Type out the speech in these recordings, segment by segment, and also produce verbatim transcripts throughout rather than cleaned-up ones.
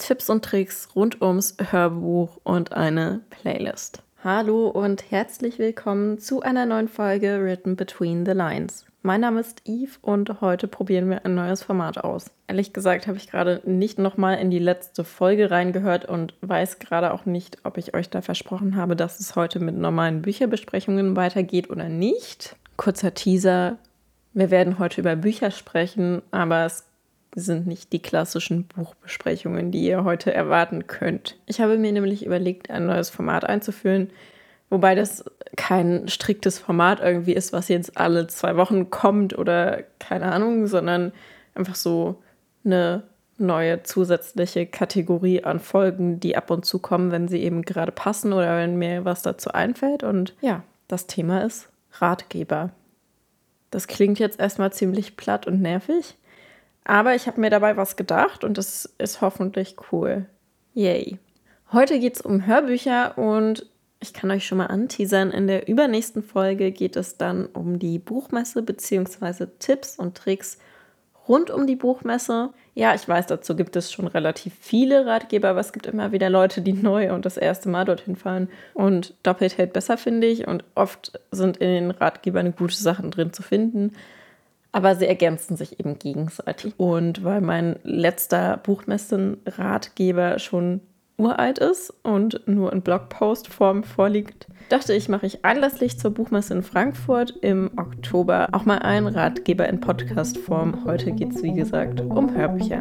Tipps und Tricks rund ums Hörbuch und eine Playlist. Hallo und herzlich willkommen zu einer neuen Folge Written Between the Lines. Mein Name ist Yves und heute probieren wir ein neues Format aus. Ehrlich gesagt habe ich gerade nicht nochmal in die letzte Folge reingehört und weiß gerade auch nicht, ob ich euch da versprochen habe, dass es heute mit normalen Bücherbesprechungen weitergeht oder nicht. Kurzer Teaser, wir werden heute über Bücher sprechen, aber es sind nicht die klassischen Buchbesprechungen, die ihr heute erwarten könnt. Ich habe mir nämlich überlegt, ein neues Format einzuführen, wobei das kein striktes Format irgendwie ist, was jetzt alle zwei Wochen kommt oder keine Ahnung, sondern einfach so eine neue zusätzliche Kategorie an Folgen, die ab und zu kommen, wenn sie eben gerade passen oder wenn mir was dazu einfällt. Und ja, das Thema ist Ratgeber. Das klingt jetzt erstmal ziemlich platt und nervig, aber ich habe mir dabei was gedacht und das ist hoffentlich cool. Yay. Heute geht es um Hörbücher und ich kann euch schon mal anteasern, in der übernächsten Folge geht es dann um die Buchmesse bzw. Tipps und Tricks rund um die Buchmesse. Ja, ich weiß, dazu gibt es schon relativ viele Ratgeber, aber es gibt immer wieder Leute, die neu und das erste Mal dorthin fahren. Und doppelt hält besser, finde ich. Und oft sind in den Ratgebern gute Sachen drin zu finden. Aber sie ergänzen sich eben gegenseitig. Und weil mein letzter Buchmessen-Ratgeber schon uralt ist und nur in Blogpost-Form vorliegt, dachte ich, mache ich anlässlich zur Buchmesse in Frankfurt im Oktober auch mal einen Ratgeber in Podcast-Form. Heute geht es, wie gesagt, um Hörbücher.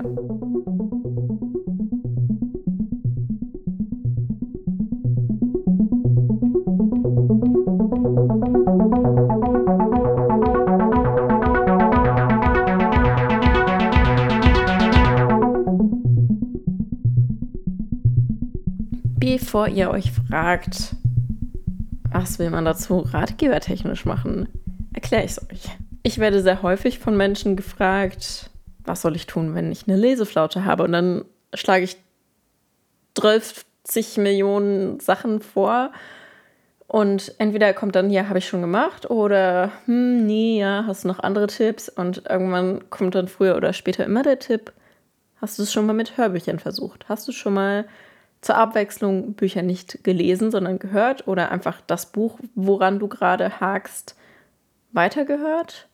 Bevor ihr euch fragt, was will man dazu ratgebertechnisch machen, erkläre ich es euch. Ich werde sehr häufig von Menschen gefragt, was soll ich tun, wenn ich eine Leseflaute habe? Und dann schlage ich dreißig Millionen Sachen vor und entweder kommt dann, ja, habe ich schon gemacht oder, hm, nee, ja, hast du noch andere Tipps? Und irgendwann kommt dann früher oder später immer der Tipp, hast du es schon mal mit Hörbüchern versucht? Hast du schon mal zur Abwechslung Bücher nicht gelesen, sondern gehört oder einfach das Buch, woran du gerade hakst, weitergehört?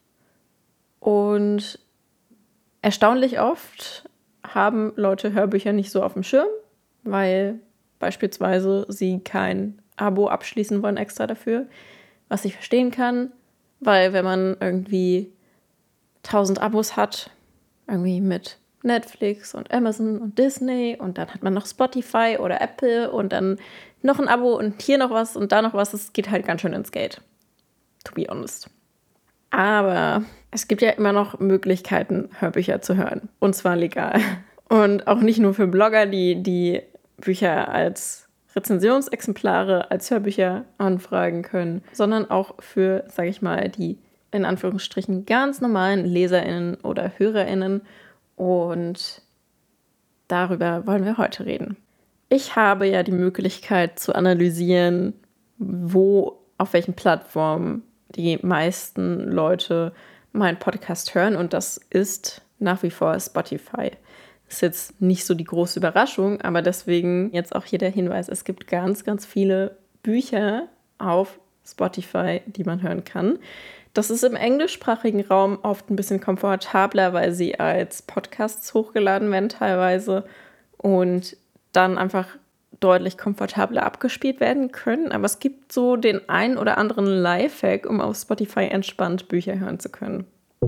Und erstaunlich oft haben Leute Hörbücher nicht so auf dem Schirm, weil beispielsweise sie kein Abo abschließen wollen extra dafür, was ich verstehen kann, weil wenn man irgendwie tausend Abos hat, irgendwie mit Netflix und Amazon und Disney und dann hat man noch Spotify oder Apple und dann noch ein Abo und hier noch was und da noch was. Es geht halt ganz schön ins Geld, to be honest. Aber es gibt ja immer noch Möglichkeiten, Hörbücher zu hören und zwar legal. Und auch nicht nur für Blogger, die die Bücher als Rezensionsexemplare, als Hörbücher anfragen können, sondern auch für, sage ich mal, die in Anführungsstrichen ganz normalen LeserInnen oder HörerInnen. Und darüber wollen wir heute reden. Ich habe ja die Möglichkeit zu analysieren, wo, auf welchen Plattformen die meisten Leute meinen Podcast hören. Und das ist nach wie vor Spotify. Das ist jetzt nicht so die große Überraschung, aber deswegen jetzt auch hier der Hinweis, es gibt ganz, ganz viele Bücher auf Spotify, die man hören kann. Das ist im englischsprachigen Raum oft ein bisschen komfortabler, weil sie als Podcasts hochgeladen werden teilweise und dann einfach deutlich komfortabler abgespielt werden können. Aber es gibt so den einen oder anderen Lifehack, um auf Spotify entspannt Bücher hören zu können.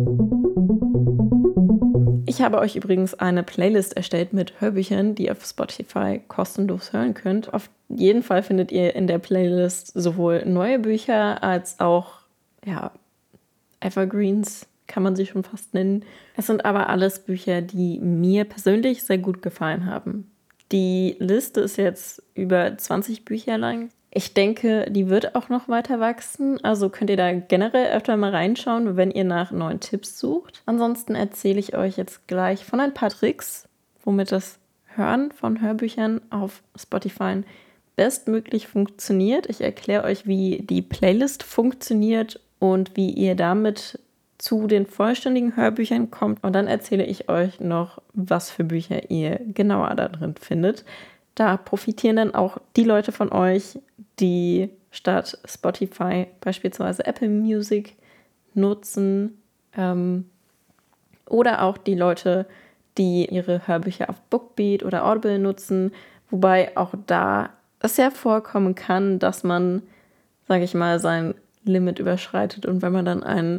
Ich habe euch übrigens eine Playlist erstellt mit Hörbüchern, die ihr auf Spotify kostenlos hören könnt. Auf jeden Fall findet ihr in der Playlist sowohl neue Bücher als auch, ja, Evergreens, kann man sie schon fast nennen. Es sind aber alles Bücher, die mir persönlich sehr gut gefallen haben. Die Liste ist jetzt über zwanzig Bücher lang. Ich denke, die wird auch noch weiter wachsen. Also könnt ihr da generell öfter mal reinschauen, wenn ihr nach neuen Tipps sucht. Ansonsten erzähle ich euch jetzt gleich von ein paar Tricks, womit das Hören von Hörbüchern auf Spotify bestmöglich funktioniert. Ich erkläre euch, wie die Playlist funktioniert und wie ihr damit zu den vollständigen Hörbüchern kommt. Und dann erzähle ich euch noch, was für Bücher ihr genauer da drin findet. Da profitieren dann auch die Leute von euch, die statt Spotify beispielsweise Apple Music nutzen. Ähm, oder auch die Leute, die ihre Hörbücher auf Bookbeat oder Audible nutzen. Wobei auch da es ja vorkommen kann, dass man, sage ich mal, sein Limit überschreitet. Und wenn man dann ein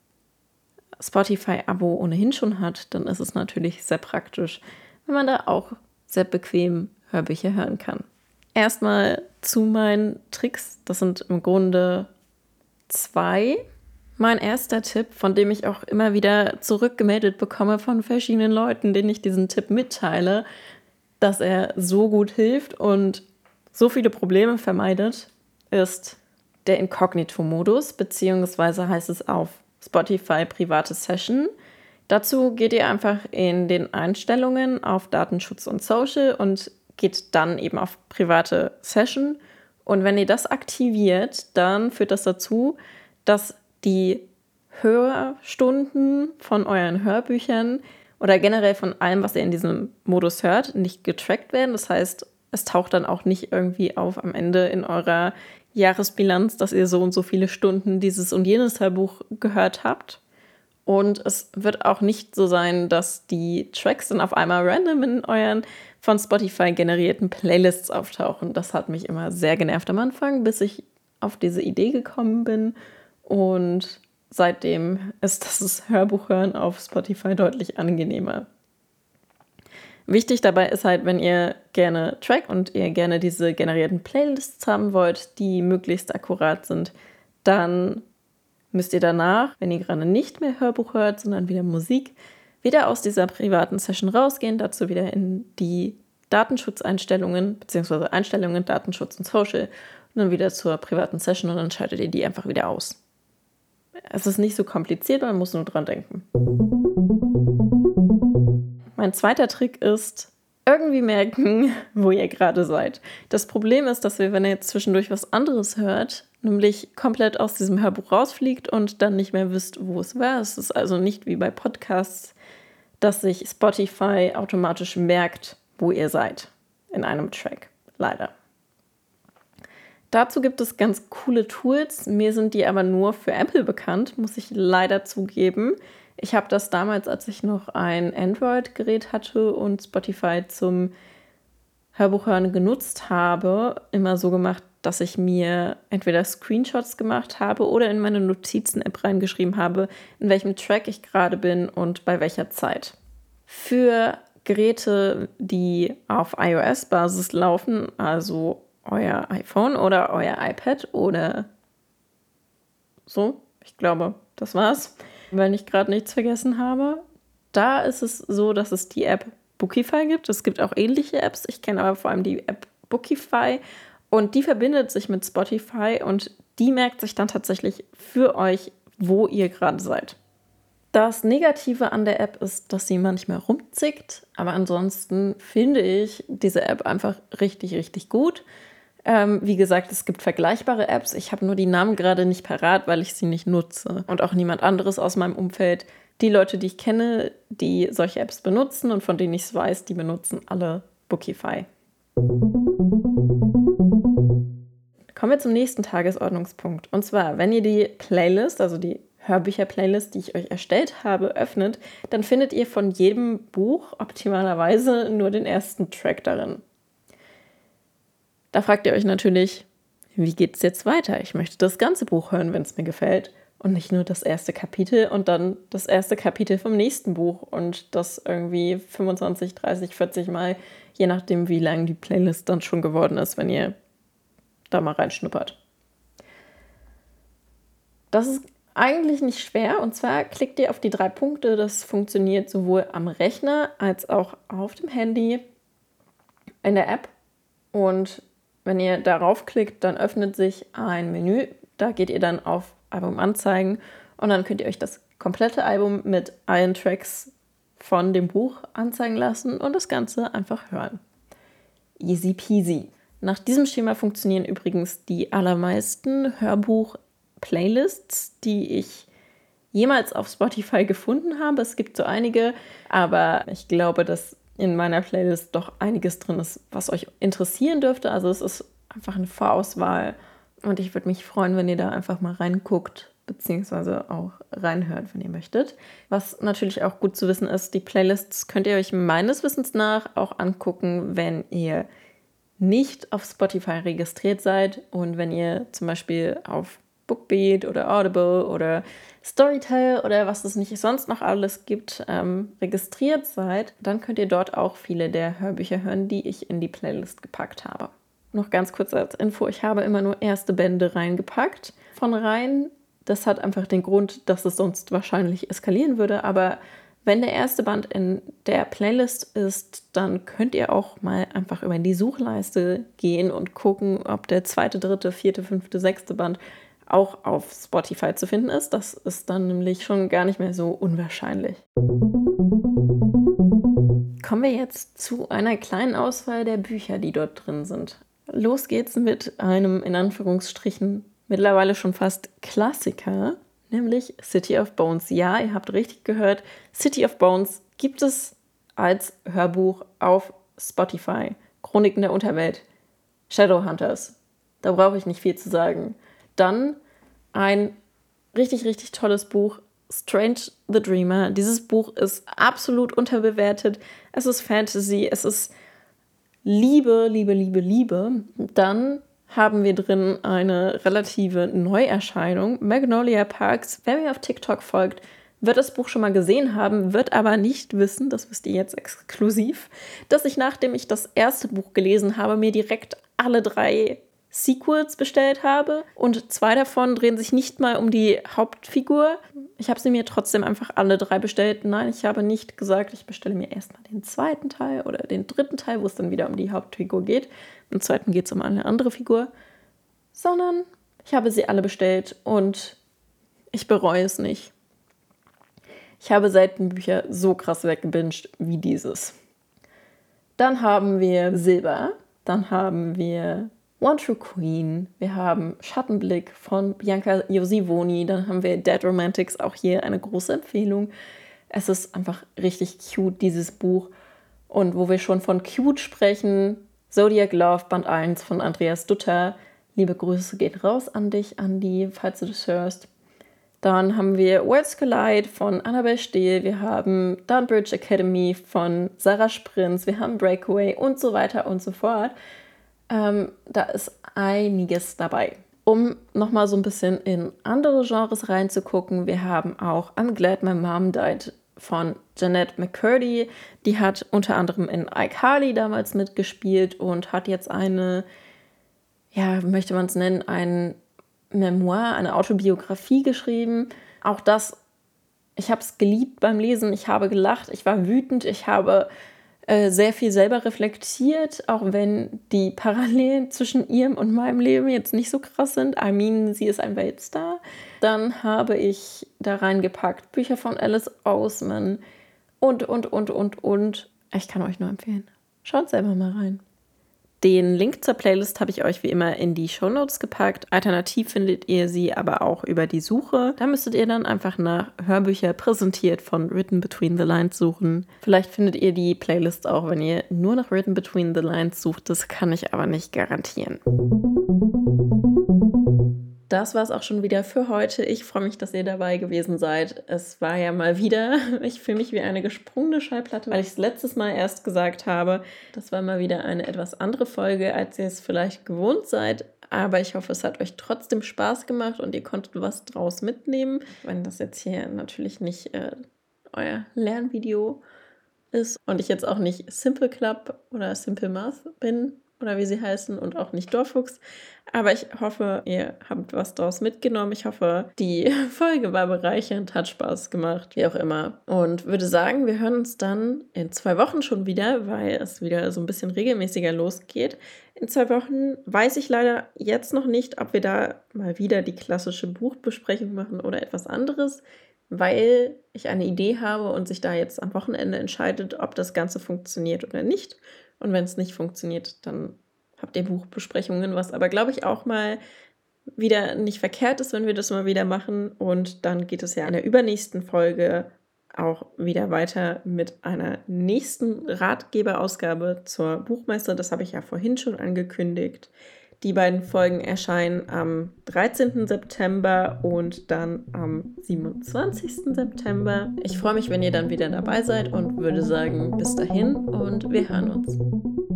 Spotify-Abo ohnehin schon hat, dann ist es natürlich sehr praktisch, wenn man da auch sehr bequem Hörbücher hören kann. Erstmal zu meinen Tricks. Das sind im Grunde zwei. Mein erster Tipp, von dem ich auch immer wieder zurückgemeldet bekomme von verschiedenen Leuten, denen ich diesen Tipp mitteile, dass er so gut hilft und so viele Probleme vermeidet, ist der Inkognito-Modus, beziehungsweise heißt es auf Spotify private Session. Dazu geht ihr einfach in den Einstellungen auf Datenschutz und Social und geht dann eben auf private Session. Und wenn ihr das aktiviert, dann führt das dazu, dass die Hörstunden von euren Hörbüchern oder generell von allem, was ihr in diesem Modus hört, nicht getrackt werden. Das heißt, es taucht dann auch nicht irgendwie auf am Ende in eurer Jahresbilanz, dass ihr so und so viele Stunden dieses und jenes Hörbuch gehört habt. Und es wird auch nicht so sein, dass die Tracks dann auf einmal random in euren von Spotify generierten Playlists auftauchen. Das hat mich immer sehr genervt am Anfang, bis ich auf diese Idee gekommen bin. Und seitdem ist das Hörbuchhören auf Spotify deutlich angenehmer. Wichtig dabei ist halt, wenn ihr gerne trackt und ihr gerne diese generierten Playlists haben wollt, die möglichst akkurat sind, dann müsst ihr danach, wenn ihr gerade nicht mehr Hörbuch hört, sondern wieder Musik, wieder aus dieser privaten Session rausgehen, dazu wieder in die Datenschutzeinstellungen, beziehungsweise Einstellungen, Datenschutz und Social und dann wieder zur privaten Session und dann schaltet ihr die einfach wieder aus. Es ist nicht so kompliziert, man muss nur dran denken. Mein zweiter Trick ist, irgendwie merken, wo ihr gerade seid. Das Problem ist, dass ihr, wenn ihr jetzt zwischendurch was anderes hört, nämlich komplett aus diesem Hörbuch rausfliegt und dann nicht mehr wisst, wo es war. Es ist also nicht wie bei Podcasts, dass sich Spotify automatisch merkt, wo ihr seid in einem Track. Leider. Dazu gibt es ganz coole Tools. Mir sind die aber nur für Apple bekannt, muss ich leider zugeben. Ich habe das damals, als ich noch ein Android-Gerät hatte und Spotify zum Hörbuchhören genutzt habe, immer so gemacht, dass ich mir entweder Screenshots gemacht habe oder in meine Notizen-App reingeschrieben habe, in welchem Track ich gerade bin und bei welcher Zeit. Für Geräte, die auf iOS-Basis laufen, also euer iPhone oder euer iPad oder so, ich glaube, das war's, wenn ich gerade nichts vergessen habe. Da ist es so, dass es die App Bookify gibt. Es gibt auch ähnliche Apps. Ich kenne aber vor allem die App Bookify und die verbindet sich mit Spotify und die merkt sich dann tatsächlich für euch, wo ihr gerade seid. Das Negative an der App ist, dass sie manchmal rumzickt, aber ansonsten finde ich diese App einfach richtig, richtig gut. Ähm, wie gesagt, es gibt vergleichbare Apps. Ich habe nur die Namen gerade nicht parat, weil ich sie nicht nutze. Und auch niemand anderes aus meinem Umfeld. Die Leute, die ich kenne, die solche Apps benutzen und von denen ich es weiß, die benutzen alle Bookify. Kommen wir zum nächsten Tagesordnungspunkt. Und zwar, wenn ihr die Playlist, also die Hörbücher-Playlist, die ich euch erstellt habe, öffnet, dann findet ihr von jedem Buch optimalerweise nur den ersten Track darin. Da fragt ihr euch natürlich, wie geht es jetzt weiter? Ich möchte das ganze Buch hören, wenn es mir gefällt und nicht nur das erste Kapitel und dann das erste Kapitel vom nächsten Buch und das irgendwie fünfundzwanzig, dreißig, vierzig Mal, je nachdem, wie lang die Playlist dann schon geworden ist, wenn ihr da mal reinschnuppert. Das ist eigentlich nicht schwer und zwar klickt ihr auf die drei Punkte. Das funktioniert sowohl am Rechner als auch auf dem Handy in der App und wenn ihr darauf klickt, dann öffnet sich ein Menü. Da geht ihr dann auf Album anzeigen und dann könnt ihr euch das komplette Album mit allen Tracks von dem Buch anzeigen lassen und das Ganze einfach hören. Easy peasy. Nach diesem Schema funktionieren übrigens die allermeisten Hörbuch-Playlists, die ich jemals auf Spotify gefunden habe. Es gibt so einige, aber ich glaube, dass in meiner Playlist doch einiges drin ist, was euch interessieren dürfte. Also es ist einfach eine Vorauswahl und ich würde mich freuen, wenn ihr da einfach mal reinguckt, beziehungsweise auch reinhört, wenn ihr möchtet. Was natürlich auch gut zu wissen ist, die Playlists könnt ihr euch meines Wissens nach auch angucken, wenn ihr nicht auf Spotify registriert seid und wenn ihr zum Beispiel auf Bookbeat oder Audible oder Storytel oder was es nicht sonst noch alles gibt, ähm, registriert seid, dann könnt ihr dort auch viele der Hörbücher hören, die ich in die Playlist gepackt habe. Noch ganz kurz als Info, ich habe immer nur erste Bände reingepackt von rein. Das hat einfach den Grund, dass es sonst wahrscheinlich eskalieren würde, aber wenn der erste Band in der Playlist ist, dann könnt ihr auch mal einfach über die Suchleiste gehen und gucken, ob der zweite, dritte, vierte, fünfte, sechste Band auch auf Spotify zu finden ist. Das ist dann nämlich schon gar nicht mehr so unwahrscheinlich. Kommen wir jetzt zu einer kleinen Auswahl der Bücher, die dort drin sind. Los geht's mit einem, in Anführungsstrichen, mittlerweile schon fast Klassiker, nämlich City of Bones. Ja, ihr habt richtig gehört, City of Bones gibt es als Hörbuch auf Spotify. Chroniken der Unterwelt, Shadowhunters. Da brauche ich nicht viel zu sagen. Dann ein richtig, richtig tolles Buch, Strange the Dreamer. Dieses Buch ist absolut unterbewertet. Es ist Fantasy, es ist Liebe, Liebe, Liebe, Liebe. Dann haben wir drin eine relative Neuerscheinung, Magnolia Parks. Wer mir auf TikTok folgt, wird das Buch schon mal gesehen haben, wird aber nicht wissen, das wisst ihr jetzt exklusiv, dass ich, nachdem ich das erste Buch gelesen habe, mir direkt alle drei Sequels bestellt habe und zwei davon drehen sich nicht mal um die Hauptfigur. Ich habe sie mir trotzdem einfach alle drei bestellt. Nein, ich habe nicht gesagt, ich bestelle mir erstmal den zweiten Teil oder den dritten Teil, wo es dann wieder um die Hauptfigur geht. Im zweiten geht es um eine andere Figur. Sondern ich habe sie alle bestellt und ich bereue es nicht. Ich habe selten Bücher so krass weggebinged wie dieses. Dann haben wir Silber. Dann haben wir One True Queen, wir haben Schattenblick von Bianca Josivoni, dann haben wir Dead Romantics, auch hier eine große Empfehlung. Es ist einfach richtig cute, dieses Buch. Und wo wir schon von cute sprechen, Zodiac Love, Band eins von Andreas Dutter. Liebe Grüße geht raus an dich, Andi, falls du das hörst. Dann haben wir Worlds Collide von Annabel Steele, wir haben Dunbridge Academy von Sarah Sprintz, wir haben Breakaway und so weiter und so fort. Ähm, da ist einiges dabei. Um nochmal so ein bisschen in andere Genres reinzugucken, wir haben auch I'm Glad My Mom Died von Jeanette McCurdy. Die hat unter anderem in iCarly damals mitgespielt und hat jetzt eine, ja, möchte man es nennen, ein Memoir, eine Autobiografie geschrieben. Auch das, ich habe es geliebt beim Lesen, ich habe gelacht, ich war wütend, ich habe sehr viel selber reflektiert, auch wenn die Parallelen zwischen ihrem und meinem Leben jetzt nicht so krass sind. I mean, sie ist ein Weltstar. Dann habe ich da reingepackt Bücher von Alice Oseman und, und, und, und, und. Ich kann euch nur empfehlen. Schaut selber mal rein. Den Link zur Playlist habe ich euch wie immer in die Shownotes gepackt. Alternativ findet ihr sie aber auch über die Suche. Da müsstet ihr dann einfach nach Hörbücher präsentiert von Written Between the Lines suchen. Vielleicht findet ihr die Playlist auch, wenn ihr nur nach Written Between the Lines sucht. Das kann ich aber nicht garantieren. Das war es auch schon wieder für heute. Ich freue mich, dass ihr dabei gewesen seid. Es war ja mal wieder, ich fühle mich wie eine gesprungene Schallplatte, weil ich es letztes Mal erst gesagt habe. Das war mal wieder eine etwas andere Folge, als ihr es vielleicht gewohnt seid. Aber ich hoffe, es hat euch trotzdem Spaß gemacht und ihr konntet was draus mitnehmen. Wenn das jetzt hier natürlich nicht äh, euer Lernvideo ist und ich jetzt auch nicht Simple Club oder Simple Math bin, oder wie sie heißen, und auch nicht Dorffuchs. Aber ich hoffe, ihr habt was draus mitgenommen. Ich hoffe, die Folge war bereichernd, hat Spaß gemacht, wie auch immer. Und würde sagen, wir hören uns dann in zwei Wochen schon wieder, weil es wieder so ein bisschen regelmäßiger losgeht. In zwei Wochen weiß ich leider jetzt noch nicht, ob wir da mal wieder die klassische Buchbesprechung machen oder etwas anderes, weil ich eine Idee habe und sich da jetzt am Wochenende entscheidet, ob das Ganze funktioniert oder nicht. Und wenn es nicht funktioniert, dann habt ihr Buchbesprechungen, was aber, glaube ich, auch mal wieder nicht verkehrt ist, wenn wir das mal wieder machen. Und dann geht es ja in der übernächsten Folge auch wieder weiter mit einer nächsten Ratgeberausgabe zur Buchmesse. Das habe ich ja vorhin schon angekündigt. Die beiden Folgen erscheinen am dreizehnten September und dann am siebenundzwanzigsten September. Ich freue mich, wenn ihr dann wieder dabei seid und würde sagen, bis dahin und wir hören uns.